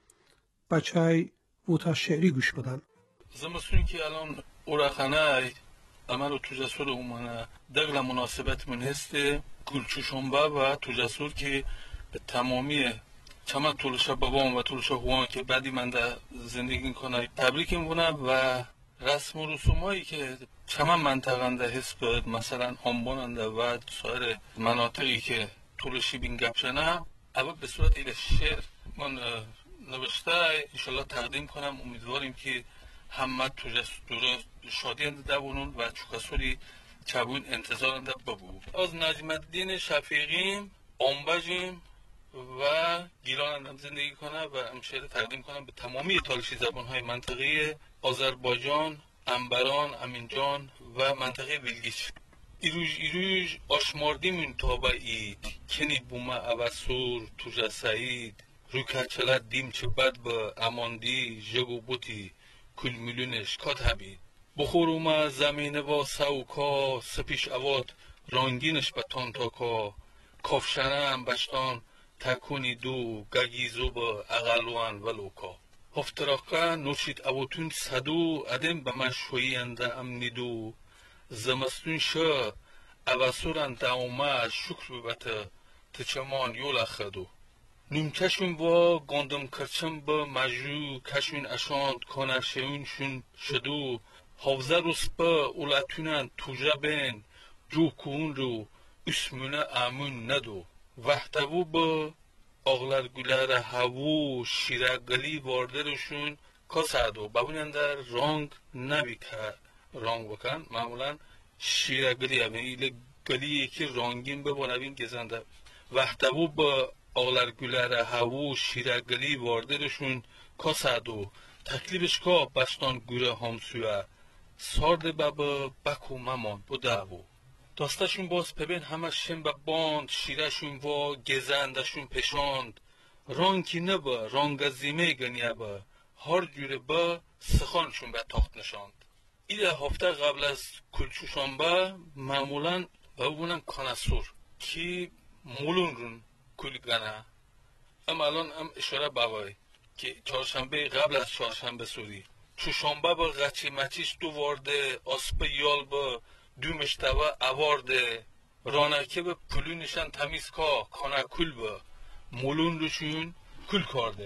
بچه ووتا شعری گوش بدن. زمستون که الان اورخانه عمل توجسور اومانه دقل مناسبت من هسته گلچوشنبه و توجسور که تمامی چما طولشا بابام و طولشا خوان که بعدی من در زندگی کنه تبریک میکنه و رسم و رسومایی که چما منطقه هست به مثلا آنباننده و سایر مناطقی که طولشی بین گپشنه اول به صورت ایل شعر من نوشته انشالله تقدیم کنم. امیدواریم که همه توجسور شادی انده بونون و چوکسوری چبون انتظار انده ببو. از نجم الدین شفیقیم آنبجیم و گیلان اندم زندگی کنه و امشهر تقدیم کنم به تمامی تالشی زبانهای منطقه آذربایجان، انبران، امینجان و منطقه ویلگیچ. ایروژ ایروژ آشماردیم این تابه اید کنی بومه اوسور توجه سعید رو کچلت دیم چه بد به اماندی جگو بوتی کل میلیونش کات هبید بخورومه زمینه با سوکا سپیش اوات رانگینش به تانتاکا کافشنه هم بشتان تکونی دو گگیزو با اقلوان ولوکا هفتراقه نوشید اوتون صدو ادم به مشوی انده امنی دو زمستون شه اوسورن دومه شکر ببته تچمان یول اخدو نیمکشون با گندم کرچم با مجرو کشون اشاند کنرشونشون شدو حوزه رسپا اولتونن توجه بین جو کون رو اسمونه امون ندو وحتوو با آغلر گلر هوو شیرگلی وارده روشون کاسادو ببینن در رنگ نبی که رنگ بکن معمولا شیرگلی هم ایل گلی که رنگین ببینن گزنده وحتوو با آغلر گلر هوو شیرگلی وارده روشون کاسادو تکلیفش که بستان گوره همسوه سارده بابا بکو ممان بوداو داستشون باز ببین همه شن به باند شیرشون و گزندشون پشاند رانکی نبا رانگ زیمه گنیه با هر جوره با سخانشون به تاخت نشاند. ایده هفته قبل از کلچوشنبه معمولا ببونن کانسور که مولون رون کل گنه اما الان هم اشاره بابای که چهارشنبه قبل از چهارشنبه سوری چوشنبه با غچی مچیش دو وارده آسپ یال با دو مشتوه اوارده رانکه به پلونشن تمیز که کانه کل با مولون روشون کل کرده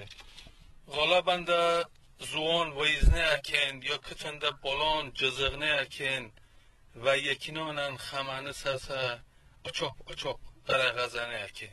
غالبنده زوان ویزنه اکن یا کچنده بالان جزغنه اکن و یکینانن خمانه سسه اچاپ اچاپ غرغزنه اکن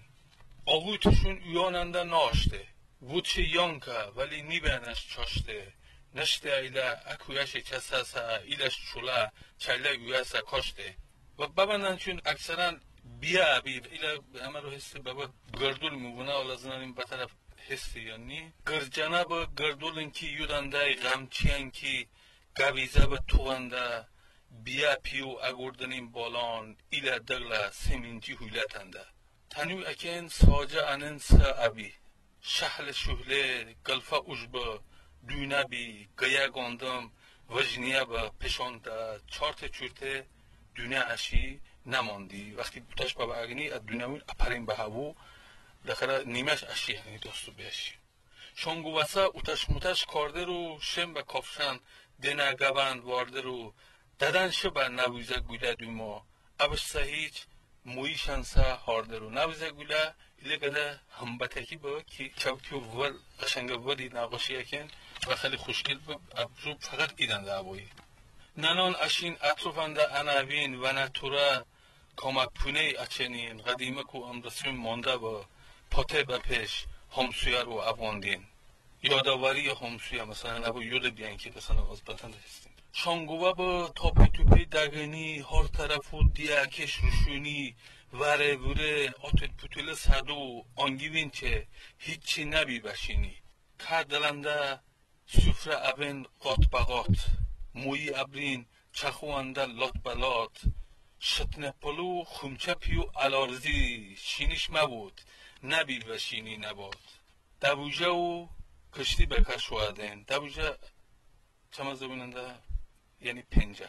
آغوتشون یاننده ناشته وچه یانکه ولی نیبنش چاشته نشته ایله اکویش چسسه ایلش چوله چله اویسه کاشته و ببندن چون اکثرا بیا بی ایله همه رو حسی بابا گردول میبونه اولا زنانیم بطرف حسی یا نی گرجنه با گردولن که یودنده غمچین که گویزه به توانده بیا پیو اگردنیم بالان ایله دغله سمینجی حولتنده تنو اکن ساجه انن سا ابی شحل شهله گلفه اجبه دونه بی گیا گندم وجنیه با پشانده چارت چورته دونه اشی نماندی وقتی بوتش بابا اگنی از دونه اون اپرین به هوو دخل نیمش اشی هنی دوستو بیشی شانگو وسه اوتش موتش کرده رو شم به کافشن دنه گوند وارده رو ددن شبه نویزه گوله دویما اوش سه هیچ موی شنسه هارده رو نویزه گوله ایله گده همبتکی با که چوکی ول قشنگ ولی نقاشی اکن و خیلی خوشگل رو فقط ایدن دعوایی ننان اشین اطرافنده انوین و نتوره کامک پونه اچنین قدیمه کو امرسون مانده با پاته به پیش همسویه رو افاندین یاداوری همسویه مثلا نبا یود بیان که مثلا از بطنده هستیم شانگوه با تاپی توپی دگنی هر طرف و دیاکش روشونی وره وره آتت پوتول صدو آنگیوین چه هیچی نبی بشینی کردلنده سفره ابن قات بقات موی ابرین چخوانده لات بلات شتن پلو خمچه پیو الارزی شینیش مبود نبی بشینی نباد دوجه و کشتی بکشوادن دوجه چما زبوننده یعنی پنجه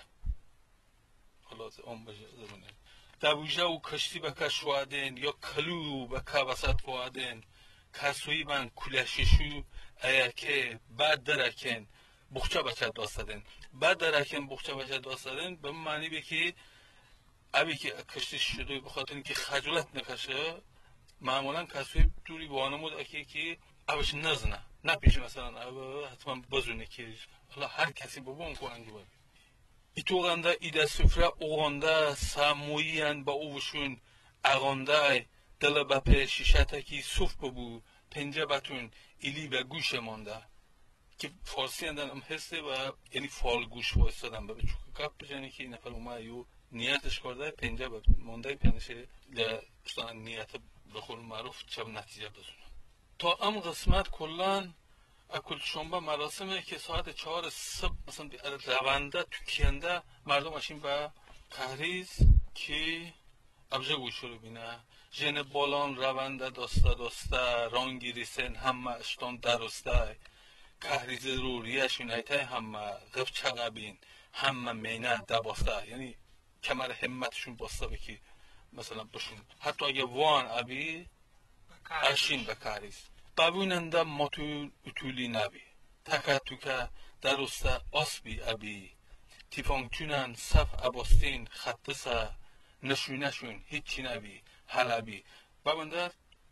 خلاص اون بجه زبونه دویجه و کشتی بکه شوادن یا کلو بکه وسط وادن کسوی من کلششو اگر که بعد درکن بخچه بچه داستدن بعد درکن بخچه بچه داستدن به معنی به که ابی که کشتی شده بخاطر اینکه خجالت نکشه معمولا کسوی دوری وانمود اکی که اوش نزنه نپیشه مثلا او حتما بزونه که حالا هر کسی بابون که انگی بابی ایتوغنده ایده سفره اوغنده سامویین با اوشون اغنده دل بپه شیشته که صف ببو پنجه بتون ایلی به گوش مانده که فارسی اندن هم هسته و یعنی فال گوش وایستادن ببه چون کپ بجنی که نفر اومه یو نیتش کرده پنجه مانده پنجه لستان نیت بخور معروف چه نتیجه بزنه تا ام قسمت کلان اکل شنبه مراسمه که ساعت چهار صبح مثلا رونده تو کینده مردم اشین به کهریز که ابزه گوش رو بینه جن بالان رونده داسته داسته رانگیری سن همه اشتان درسته کهریز رو ریشون ایته همه غف چقبین همه مینه دباسته یعنی کمر همتشون باسته بکی مثلا بشون حتی اگه وان ابی اشین به کهریز قبوننده ماتو اتولی نبی تکه توکه درسته آسبی ابی تیفانگچونن صف عباستین خطسه نشونشون هیچی نبی حلبی ببندر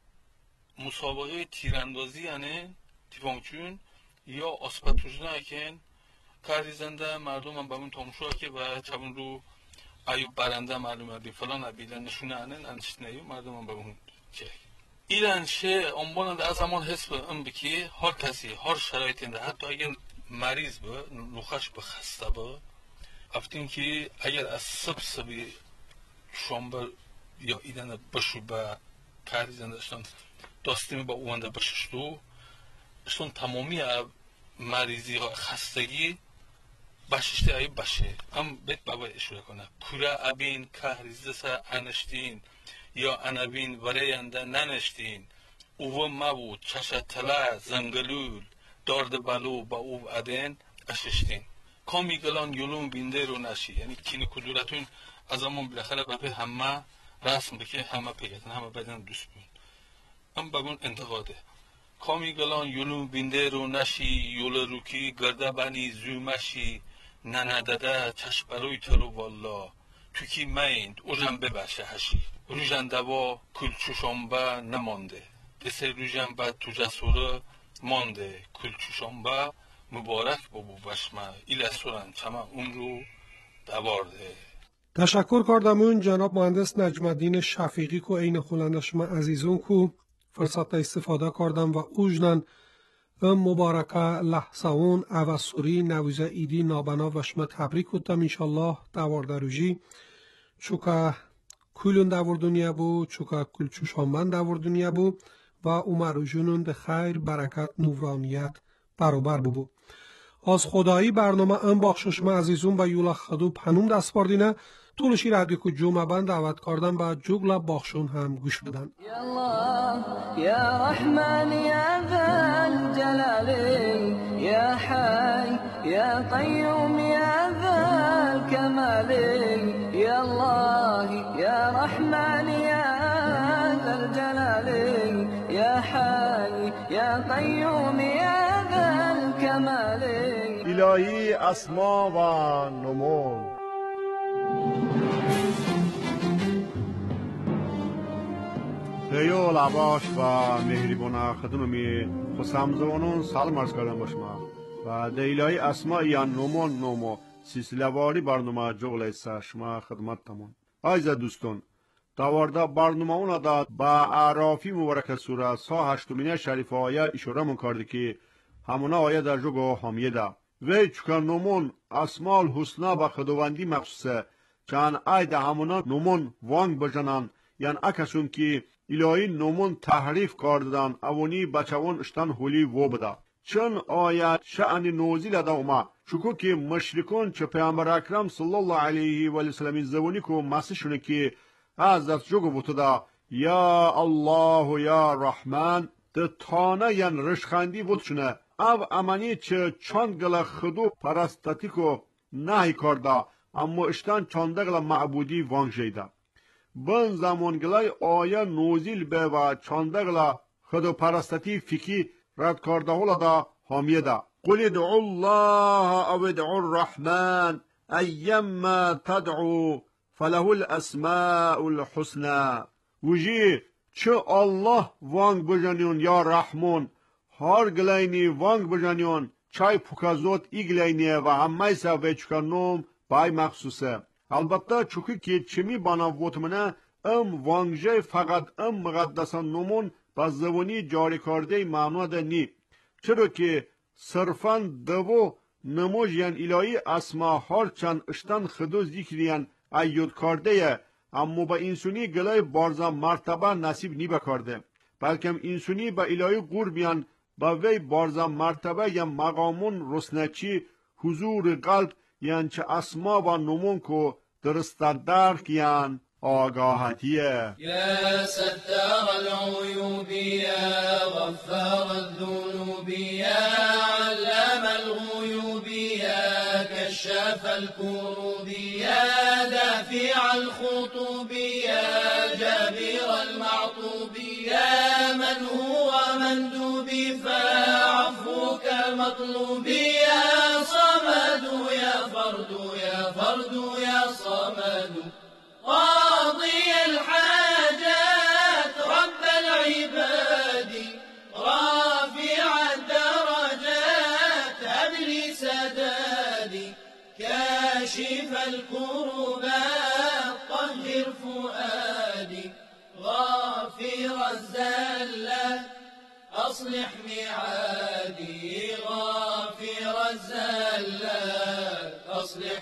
مسابقه تیراندازی یعنی تیفانگچون یا آسپتوزنه اکن کاریزنده مردم هم بمون تامشو که و چبون رو ایوب برنده معلوم ابی فلان ابی نشونه انن انشت نیو مردم هم بمون چه ایران شه عنوان از زمان حس به ام بکی هر کسی هر شرایطی ده حتی اگر مریض به لوخش به خسته به افتین که اگر از صبح صبح شنبه یا ایدن بشو به کاری زنده اشتان داستیم با اونده بششتو اشتان تمامی مریضی و خستگی بششته ای بشه هم بیت بابا اشاره کنه کوره ابین کهریزده سه انشتین یا انبین وریانده ننشتین اوه مبود چشه تله زنگلول دارد بلو با او ادین اششتین کامی گلان یولون بینده رو نشی یعنی کینی کدورتون از همون بلاخره بپه همه رسم بکه همه پیگتن همه بدن دوست بین هم بگون انتقاده کامی گلان یولون بینده رو نشی یول روکی گرده بنی زومشی نندده چشم بروی تلو والا تو کی میند اوژن ببشه هشی روژن دوا کل چوشنبه نمانده دسه روژن بعد تو جسوره مانده کل چوشنبه مبارک بابو بشمه ایل سورن چمه اون رو دوارده تشکر کردمون جناب مهندس نجم الدین شفیقی کو این خلنده شما عزیزون کو فرصت استفاده کردم و اوجنن ام مبارکه لحظه اون اوسوری نویزه ایدی نابنا و شما تبریک کتم انشالله دوارده روژی چوکا کلون دور دنیا بو چوکا کل چوشانبن دور دنیا بو و اومرو جنون ده خیر برکت نورانیت برابر بو از خدایی برنامه ام بخشش ما عزیزون و یولا خدو پنوم دست باردینه طولشی رادیو کو جمعه بند دعوت کردن و جوگلا بخشون هم گوش بدن يا الله يا رحمن يا ذا الجلال يا حي يا قيوم يا ذا الكمال يا الله يا رحمن يا ذا الجلال يا حي يا قيوم يا ذا الكمال الهی اسما و نمو دیو لباش و مهربان خدممی خسامزوانون سلام عرض کردم باشما و دیلای اسما یا نمون نمو سلسله واری برنامه جغل ایسا شما خدمت تمون عزیز دوستان دوارده برنامه اونا دا با اعرافی مبارک سوره سا هشتمینه شریف آیه اشاره من کرده که همونا آیه در جگو حامیه دا وی چکا نمون اسمال حسنا با خداوندی مخصوصه چند ایده همونا نمون وانگ بجنن یعنی اکسون که الهی نمون تحریف کردن اونی بچوان اشتن هولی و بده چون آیت شأن نوزیل دا اوما چکو که مشرکون چه پیامبر اکرم صلی الله علیه و سلم زبونی کو مسیحشونه که از دست جگو بوده دا یا الله یا رحمان ده تانه ین رشخندی بودشونه او امانی چه چاندگلا خدو پرستاتیکو نهی کرده اما اشتان چاندگلا معبودی وانجیده. بن زمانگلای آیا نوزیل به و چاندگلا خدو پرستاتی فکی رد کرده هولا دا حامیده. قل ادعو الله او ادعو الرحمن ایما تدعو فله الاسماء الحسنى. وجی چه الله وانگ بجانیون یا رحمان هر گلاینی وانگ بجانیون چای پوکازوت ایگلاینی و همه سوی چکنوم بای مخصوصه. البته چوکی که چمی بانا وطمنه ام وانگجه فقط ام مقدسان نمون با زبانی جاری کرده معنا ده نی. چرا که صرفاً دو نموج یان الهی اسما هر چند اشتن خدو ذکریان ایود کرده اما با انسانی گلای بارزا مرتبه نصیب نی بکرده. بلکه انسانی با الهی قربیان با وی بارزا مرتبه یا مقامون رسنچی حضور قلب یان چه اسما و نمون کو درست درک یان آگاهتیه. یا ستار العیوب یا غفار الذنوب یا علام الغیوب یا کشاف الکروب یا دافع الخطوب یا جابر المعطوب یا من هو مندوب فعفوك مطلوب یا صمد یا فرد یا فرد یا صمد قاضي الحاجات رب العباد رافع الدرجات هب لي سدادي كاشف الكربات طهر فؤادي غافر الزلات أصلح ميعادي غافر الزلات أصلح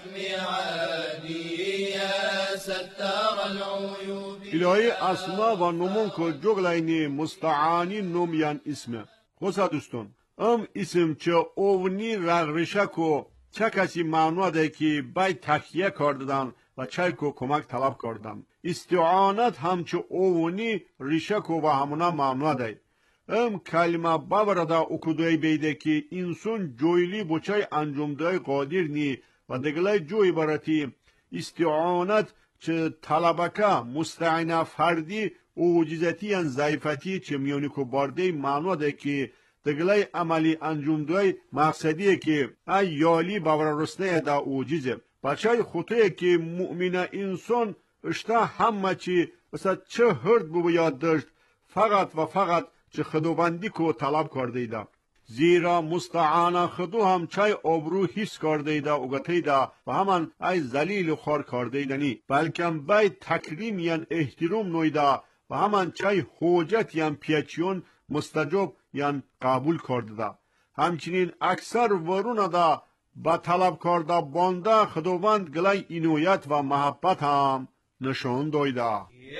ميعادي يا ستار العيوب. الهی اسما و نمون که جگلینی مستعانی نمیان اسمه. خوصا دوستان ام اسم چه اونی رغرشه که چه کسی معنا ده که بای تخیه کردن و چه که کمک طلب کردن. استعانت هم چه اونی ریشه که و همونا معنا ده. ام کلمه باورده اکدوی بیده که انسان جویلی بچای انجامده قادر نی و دگلای جوی براتی استعانت چه طلبکه مستعینه فردی اوجیزتی ان ضعیفتی چه میونی که بارده معنا ده که دگلای عملی انجامده مقصدیه که ای یالی باور رسنه ده اوجیزه بچای خطوه که مؤمن انسان اشتا همه چی مثلا چه هرد بو یاد داشت فقط و فقط چه خدوبندی کو طلب کرده ایده. زیرا مستعانه خدو هم چای ابرو حس کرده ایده اگته ایده و همان ای زلیل و خار کرده ایده نی. بلکه بای تکریم یان احترام نویده و همان چای حوجت یان پیچیون مستجاب یان قبول کرده ده. همچنین اکثر ورونه ده با طلب کرده بانده خدوبند گلای اینویت و محبت هم نشون دویده.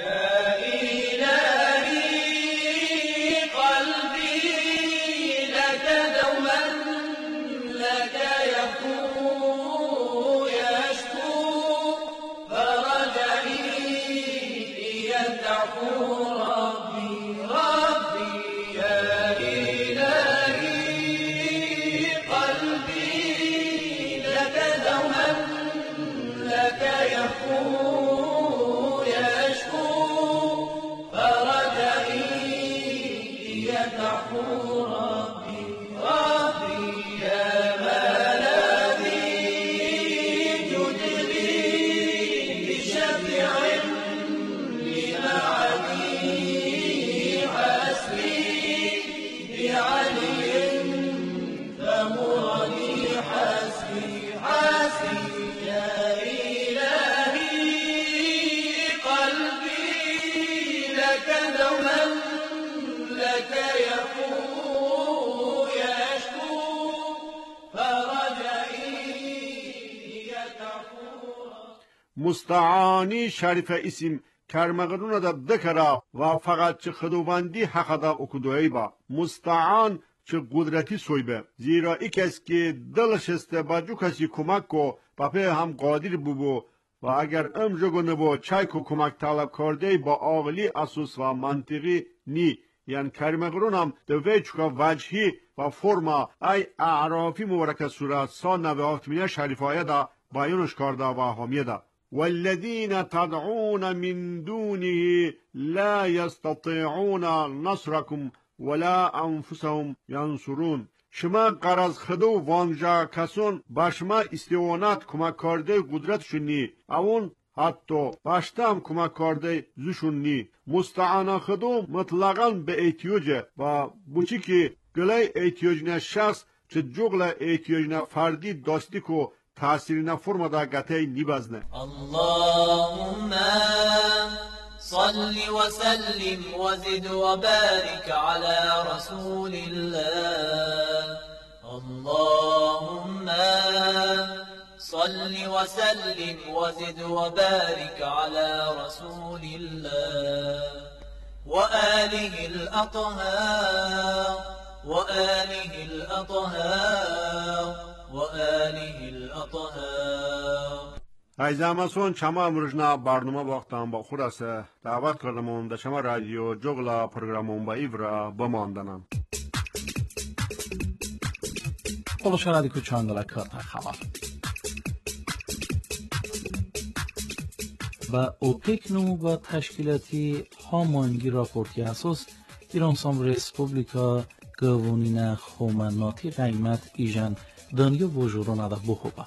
مستعانی شریف اسم کرمغرون دا دکرا و فقط چه خدوبندی حق دا اکدوی با مستعان چه قدرتی سویبه زیرا ای کس که دلش است با جو کسی کمک کو پپه هم قادر ببو و اگر امجو نبو چای کو کمک طلب کرده با عقلی اساس و منطقی نی یعنی کریمه قرونم دویچکا وجهی و فرما ای اعرافی مبارک صورت سال نوه آفتمینه شریفایه دا بایونش کرده و حامیه دا والذین تدعون من دونه لا يستطيعون نصركم ولا انفسهم ينصرون. شما قرض خدو وانجا کسون با شما استیوانات کمک کرده قدرت شنی اون حتی باشتم کمک کرده زوشون نی مستعانه خدو مطلقاً به احتیاجه و بوچی که گله احتیاجنه شخص چه جغل احتیاجنه فردی داستی که تأثیرنه فرما دا گته نیبزنه. اللهم صل وسلم وزد وبارك على رسول الله. اللهم صل وسلم وزد وبارك على رسول الله وآله الأطهار وآله الأطهار وآله الأطهار. ایزامسون چما امروزنا برنامه وقتم با خود است دعوت کردم در شما رادیو جغلا پروگرامون با ایورا بماندنم. Oluşan radyo çangalar karta xabar. با اوپک نمو با تشکیلاتی هامانگی راپورتی اساس ایران سام ریسپوبلیکا گوونین خومناتی قیمت ایجان دنیا وجورو نده بخوبه.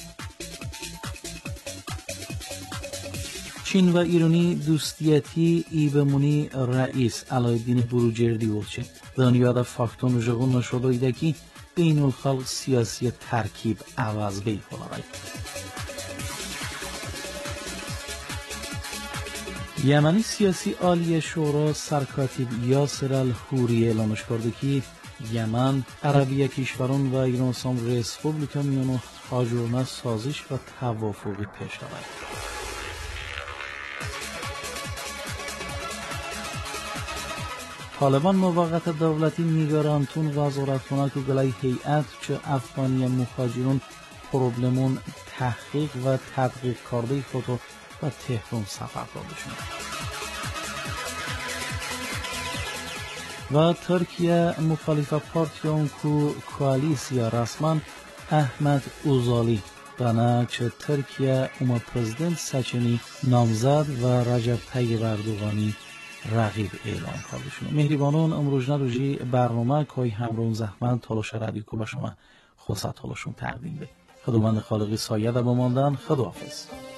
چین و ایرانی دوستیتی ای بمونی رئیس علایالدین بروجردی ولچه دنیا ده فاکتون جغون نشده ایده که بین الخلق سیاسی ترکیب عوض بی خلاره. یمنی سیاسی عالی شورا سرکاتیب یاسر الحوری اعلامش کرده که یمن عربی کشوران و ایران سام ریسپوبلیکا میانو حاجرانه سازش و توافقی پیش دارد. طالبان موقت دولتی نگرانتون وزارتخانه که گلای هیئت چه افغانی مهاجرون پروبلمون تحقیق و تدقیق کرده خودو و تهران سفر دادشون. و ترکیه مخالف پارتیون کو کوالیسیا رسما احمد اوزالی بنا چه ترکیه اوما پرزیدنت سچنی نامزد و رجب طیب اردوغانی رقیب اعلام کردشون. مهربانان امروزنا روزی برنامه کای همرون زحمت تلاش رادیو کو به شما خصوصا تلاشون تقدیم ده. خداوند خالقی سایه ده بماندن. خداحافظ.